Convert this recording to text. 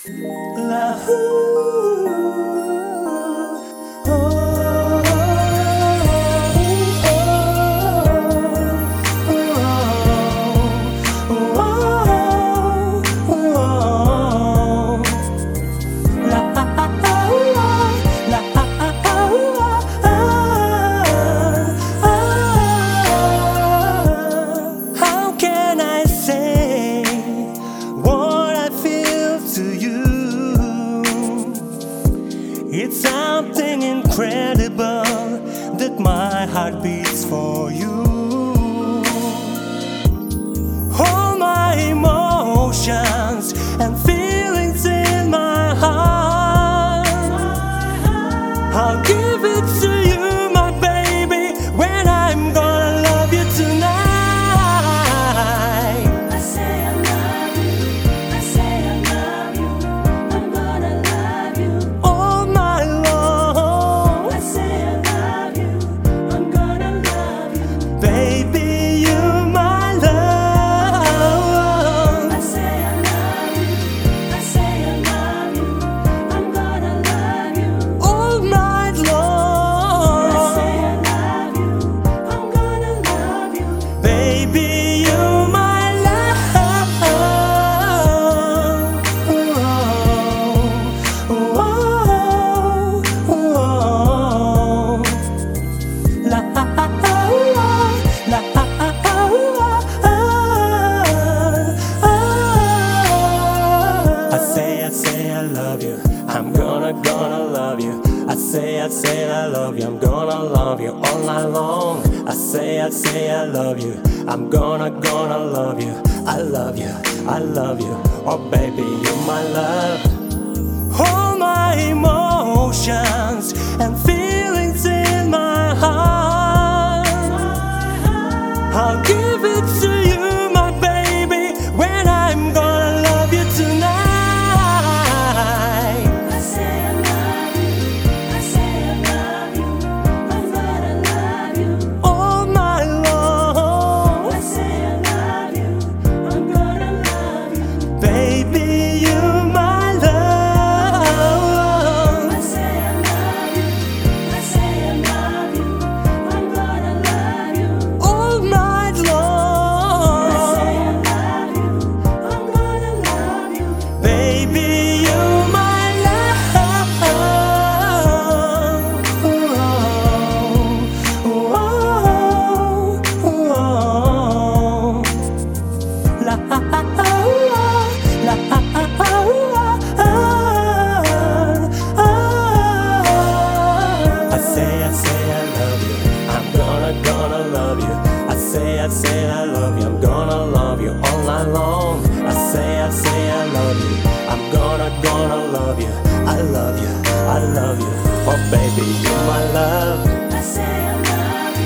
La How can I say what I feel to you? It's something incredible that my heart beats for you. All my emotions and feelings in my heart, I'll give it to you, my baby, when I'm gonna love you tonight. I say I love you, I say I love you, I'm gonna love you. All my long, I say I love you, I'm gonna love you. baby, you my love. I say I love you, I say I love you, I'm gonna love you. All night long, I say I love you, I'm gonna love you. baby, you my love. La I say I love you. I'm gonna love you. I say I love you. I'm gonna love you all night long. I say I love you. I'm gonna love you. I love you. I love you. Oh baby, you're my love. All my emotions and feelings in my heart, I'll give it to you, my baby, when I'm gonna love you tonight. I say I love you, I say I love you, I'm gonna love you. All my long, I say I love you, I'm gonna love you. baby, you my love. I say I love you, I say I love you, I'm gonna love you. All night long, I say I love you, I'm gonna love you. baby, you my love. La I say I love you. I'm gonna love you. I say I love you. I'm gonna love you all night long. I say I love you. I'm gonna love you. I love you. I love you. Oh baby, you're my love. I say I love